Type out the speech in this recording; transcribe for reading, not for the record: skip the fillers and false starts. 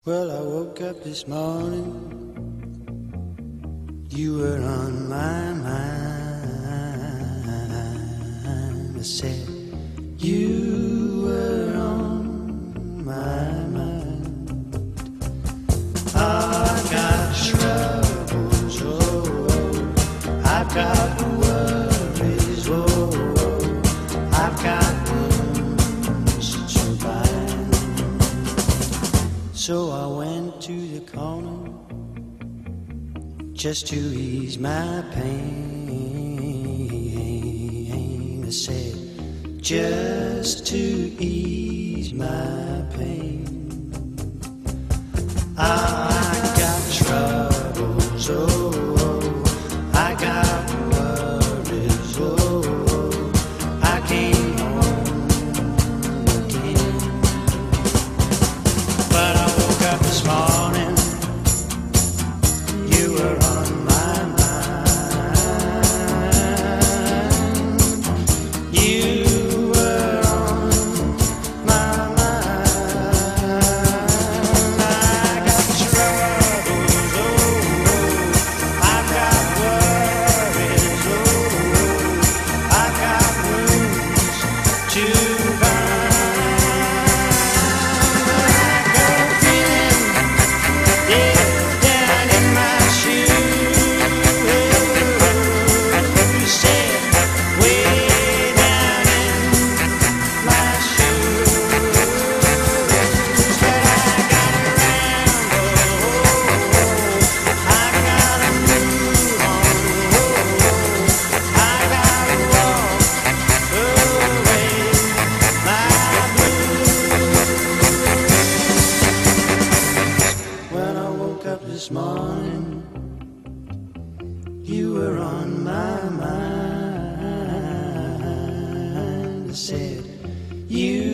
Well, I woke up this morning, you were on my mind. I said, you were on my mind. I've got troubles, oh, I've got worries, oh, I've got wounds to bind. So I went to the corner just to ease my pain. I said, just to ease my pain. I got troubles, oh, I got worries, oh, I came home again. But I woke up this morning, you were on my mind. You were on my mind. I got troubles, oh, I've got worries, oh, I've got wounds to bind. I go feeling, yeah, down in my shoes. You said, way down in my shoes. But I got around, oh, I gotta move on, oh, I gotta walk away my blues. When I woke up this morning, you were on my mind. I said, you